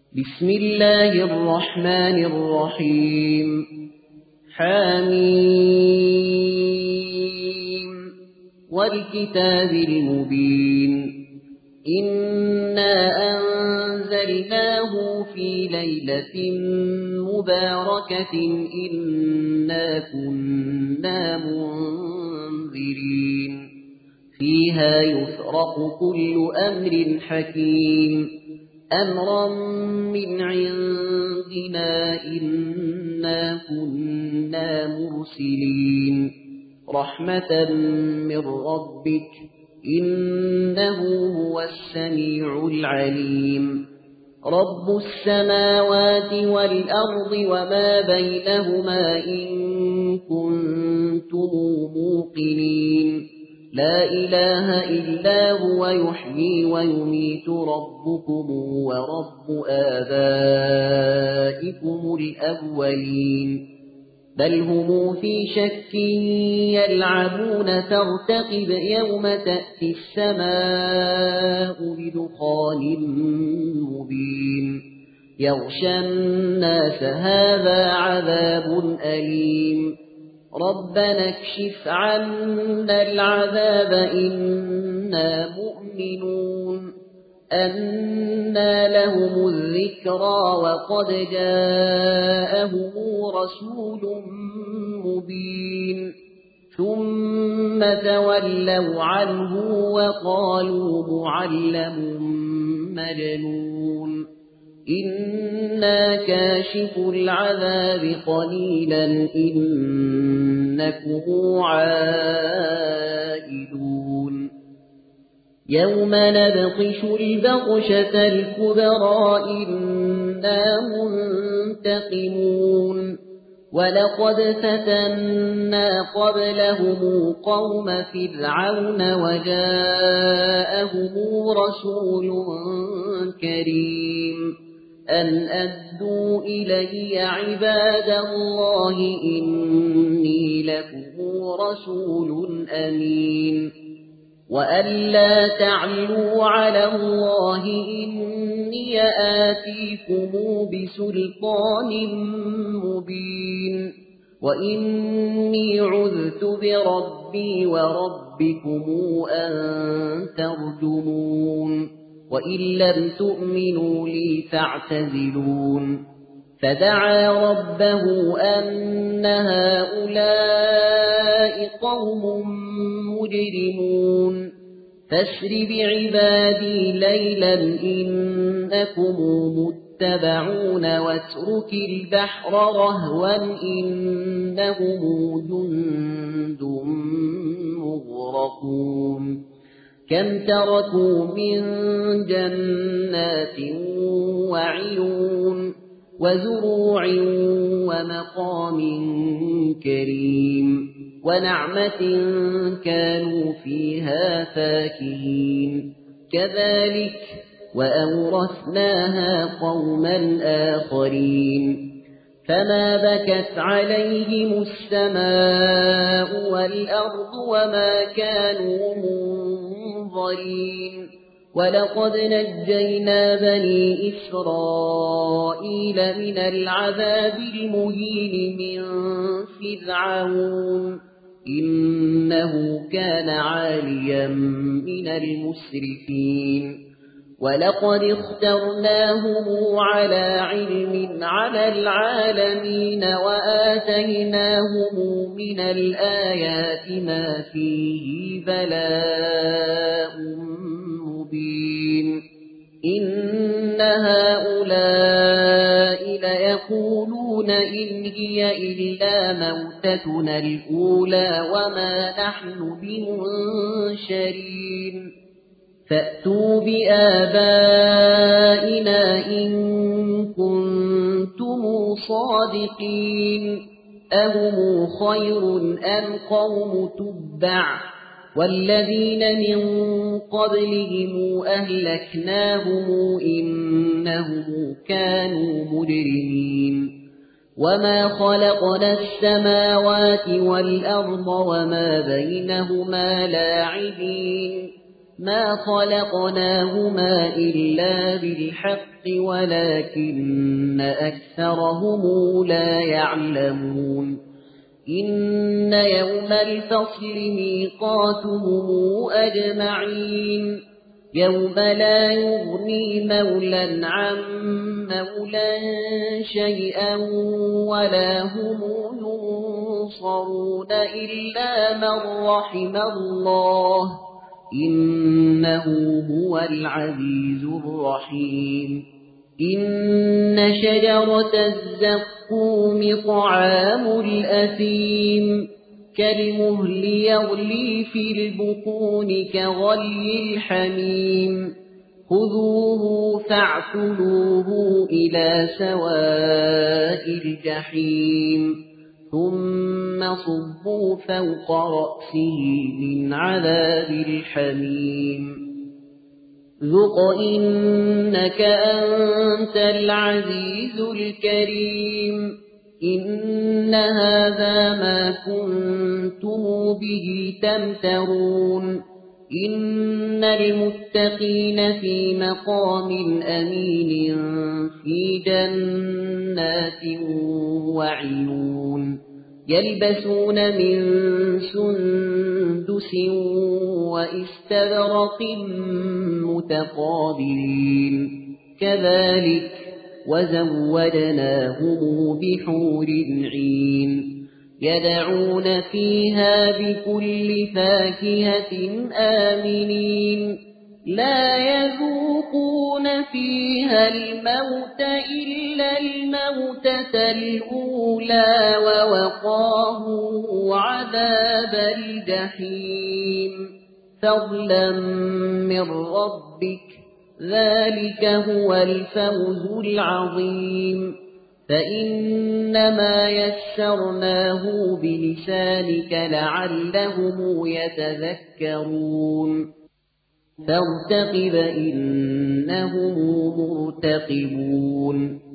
بسم الله الرحمن الرحيم حميم والكتاب المبين إنا أنزلناه في ليلة مباركة إنا كنا منذرين فيها يفرق كل أمر حكيم أمرا من عندنا إنا كنا مرسلين رحمة من ربك إنه هو السميع العليم رب السماوات والأرض وما بينهما إن كنتم موقنين لا إله إلا هو يحيي ويميت ربكم ورب آبائكم الأولين بل هم في شك يلعبون فارتقب يوم تأتي السماء بدخان مبين يغشى الناس هذا عذاب أليم ربنا اكشف عنا العذاب إنا مؤمنون أنى لهم الذكرى وقد جاءهم رسول مبين ثم تولوا عنه وقالوا معلم مجنون إنا كاشف العذاب قليلا إنكم عائدون يوم نبطش البطشة الكبرى إنا منتقمون ولقد فتنا قبلهم قوم فرعون وجاءهم رسول كريم أن أدوا إلي عباد الله إني لكم رسول أمين وأن لا تعلوا على الله إني آتيكم بسلطان مبين وإني عذت بربي وربكم أن ترجمون وإن لم تؤمنوا لي فاعتزلون فدعا ربه أن هؤلاء قوم مجرمون فاسر بعبادي ليلا إنكم متبعون واترك البحر رهوا إنهم جند مغرقون كم تركوا من جنات وعيون وزروع ومقام كريم ونعمة كانوا فيها فاكهين كذلك وأورثناها قوما آخرين فما بكت عليهم السماء والأرض وما كانوا منظرين ولقد نجينا بني إسرائيل من العذاب المهين من فرعون إنه كان عاليا من المسرفين ولقد اخترناهم على علم على العالمين وآتيناهم من الآيات ما فيه بلاء مبين إن هؤلاء ليقولون إن هي إلا موتتنا الأولى وما نحن بمنشرين فأتوا بآبائنا إن كنتم صادقين أهم خير أم قوم تبع والذين من قبلهم أهلكناهم إنهم كانوا مجرمين وما خلقنا السماوات والأرض وما بينهما لاعبين ما خلقناهما إلا بالحق ولكن أكثرهم لا يعلمون إن يوم الفصل ميقاتهم أجمعين يوم لا يغني مولى عن مولى شيئا ولا هم ينصرون إلا من رحم الله إنه هو العزيز الرحيم إن شجرة الزقوم طعام الأثيم كالمهل يغلي في البطون كغلي الحميم خذوه فاعتلوه إلى سواء الجحيم ثم صبوا فوق رأسه من عذاب الحميم ذق إنك أنت العزيز الكريم إن هذا ما كنتم به تمترون إن المتقين في مقام أمين في جنات وعيون يلبسون من سندس وإستبرق متقابلين كذلك وزودناهم بحور عين يدعون فيها بكل فاكهة آمنين لا يذوقون فيها الموت إلا الموتة الأولى ووقاهم عذاب الجحيم فضلا من ربك ذلك هو الفوز العظيم فإنما يسرناه بلسانك لعلهم يتذكرون فارتقب إنهم مرتقبون